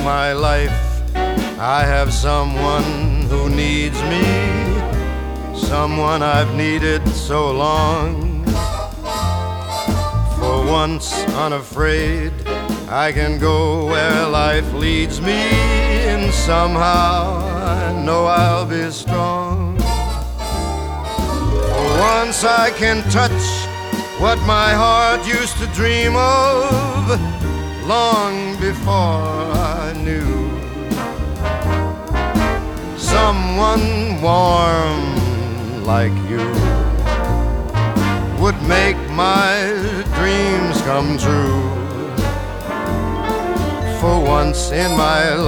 my life I have someone who needs me, someone I've needed so long. For once unafraid, I can go where life leads me, and somehow I know I'll be strong. For once I can touch what my heart used to dream of long before I knew. Someone warm like you would make my dreams come true. For once in my life